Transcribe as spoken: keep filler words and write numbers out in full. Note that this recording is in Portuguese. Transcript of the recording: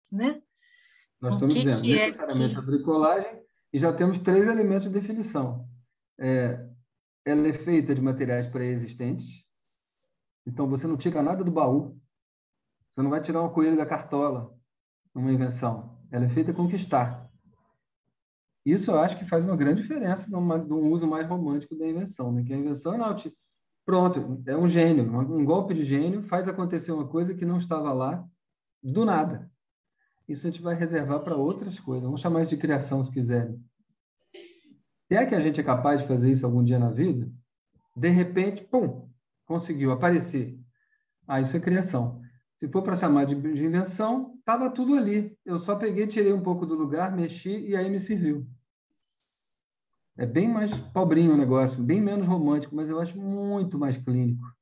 né? Nós O estamos que dizendo que é necessariamente a que... bricolagem e já temos três elementos de definição. É, ela é feita de materiais pré-existentes, então você não tira nada do baú, você não vai tirar um coelho da cartola numa invenção. Ela é feita com o que está. Isso eu acho que faz uma grande diferença de um uso mais romântico da invenção, né? Que a invenção não, te- pronto, é um gênio, um golpe de gênio faz acontecer uma coisa que não estava lá do nada. Isso a gente vai reservar para outras coisas. Vamos chamar isso de criação, se quiserem. Se é que a gente é capaz de fazer isso algum dia na vida, de repente, pum, conseguiu aparecer. Ah, isso é criação. Se for para chamar de, de invenção, estava tudo ali. Eu só peguei, tirei um pouco do lugar, mexi e aí me serviu. É bem mais pobrinho o negócio, bem menos romântico, mas eu acho muito mais clínico.